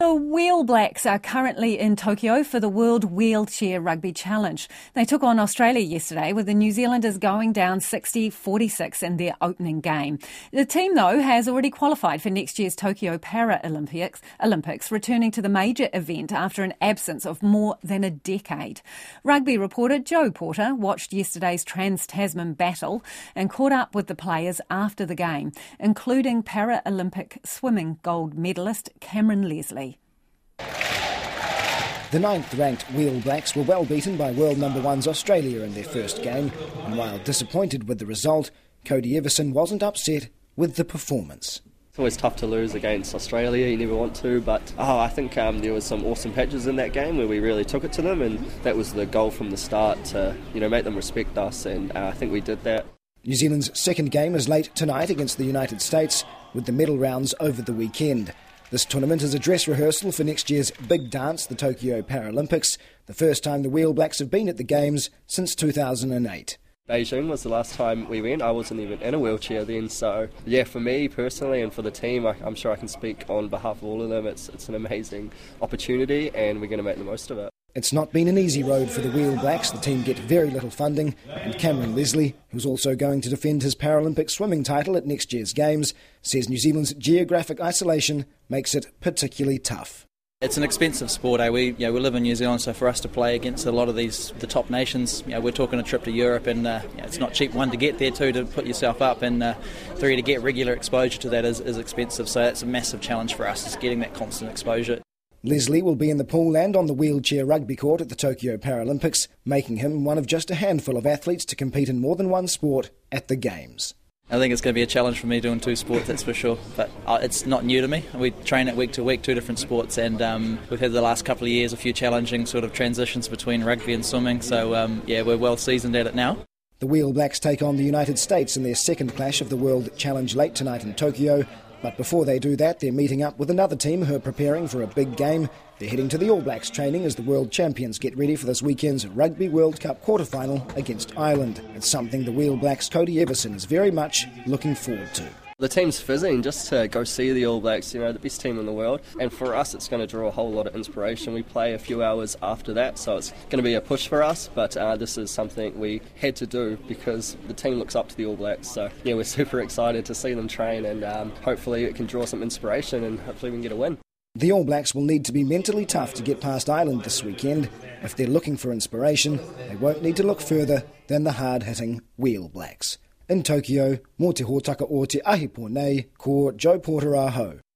The Wheel Blacks are currently in Tokyo for the World Wheelchair Rugby Challenge. They took on Australia yesterday, with the New Zealanders going down 60-46 in their opening game. The team, though, has already qualified for next year's Tokyo Paralympics, returning to the major event after an absence of more than a decade. Rugby reporter Joe Porter watched yesterday's Trans-Tasman battle and caught up with the players after the game, including Paralympic swimming gold medalist Cameron Leslie. The 9th-ranked Wheel Blacks were well beaten by world number ones Australia in their first game, and while disappointed with the result, Cody Everson wasn't upset with the performance. It's always tough to lose against Australia, you never want to, but I think there was some awesome patches in that game where we really took it to them, and that was the goal from the start to make them respect us, and I think we did that. New Zealand's second game is late tonight against the United States, with the medal rounds over the weekend. This tournament is a dress rehearsal for next year's big dance, the Tokyo Paralympics, the first time the Wheel Blacks have been at the Games since 2008. Beijing was the last time we went. I wasn't even in a wheelchair then, so yeah, for me personally and for the team, I'm sure I can speak on behalf of all of them. It's an amazing opportunity and we're going to make the most of it. It's not been an easy road for the Wheel Blacks. The team get very little funding, and Cameron Leslie, who's also going to defend his Paralympic swimming title at next year's Games, says New Zealand's geographic isolation makes it particularly tough. It's an expensive sport. We live in New Zealand, so for us to play against a lot of the top nations, we're talking a trip to Europe, and it's not cheap. One, to get there, two, to put yourself up, and three, to get regular exposure to that is expensive. So it's a massive challenge for us, is getting that constant exposure. Leslie will be in the pool and on the wheelchair rugby court at the Tokyo Paralympics, making him one of just a handful of athletes to compete in more than one sport at the Games. I think it's going to be a challenge for me doing two sports, that's for sure. But it's not new to me. We train it week to week, two different sports, and we've had the last couple of years a few challenging sort of transitions between rugby and swimming. So, we're well seasoned at it now. The Wheel Blacks take on the United States in their second clash of the World Challenge late tonight in Tokyo. But before they do that, they're meeting up with another team who are preparing for a big game. They're heading to the All Blacks training as the world champions get ready for this weekend's Rugby World Cup quarter-final against Ireland. It's something the Wheel Blacks' Cody Everson is very much looking forward to. The team's fizzing just to go see the All Blacks, the best team in the world. And for us, it's going to draw a whole lot of inspiration. We play a few hours after that, so it's going to be a push for us. But this is something we had to do because the team looks up to the All Blacks. So, we're super excited to see them train, and hopefully it can draw some inspiration and hopefully we can get a win. The All Blacks will need to be mentally tough to get past Ireland this weekend. If they're looking for inspiration, they won't need to look further than the hard-hitting Wheel Blacks. In Tokyo, mō te hōtaka o te ahi pōnei, ko Joe Porter aho.